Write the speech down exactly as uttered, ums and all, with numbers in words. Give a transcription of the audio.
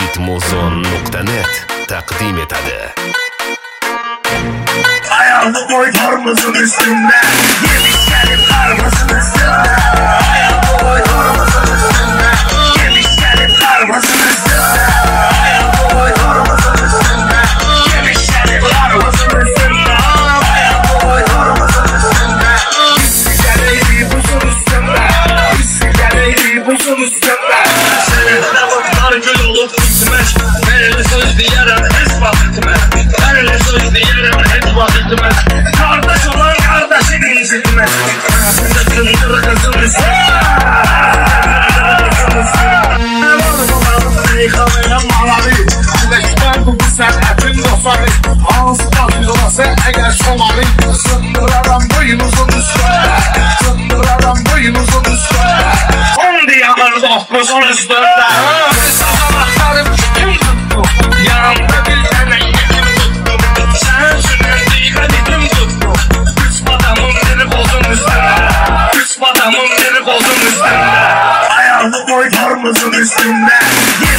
hitmuzon nokta net taqdim etadi. Ayağını koy tormuzun üstünde, yemiş gelip karmazın üstünde. Ayağını koy tormuzun üstünde, yemiş gelip karmazın üstünde. Ayağını koy tormuzun üstünde, yemiş gelip karmazın üstünde. Ayağını koy tormuzun üstünde, hissi geleydi buzun üstünde. Hissi geleydi buzun üstünde. Senin taraflar gül olup gitmez, benimle söz diyerem ispat etmez. Benimle söz diyerem ispat etmez. Kardeş olan kardeşini incitmez. Kındır kızın üstüne. Varım olalım yıkamayan malavi. Güneşten bu sənətin dostları. Hansı bakır olası eğer somali. Sındıraram boyunuzun üstüne. Sındıraram boyunuzun üstüne. On diyamır dostumuzun üstünde. Sabahlarım kim tuttu? Yanımda bir tane yetim tuttu. Sen sünnendi hadidim tuttu. Üç adamın biri bozun üstüne. Üç adamın biri bozun üstüne. Ayağını koy tormuzun üstünde.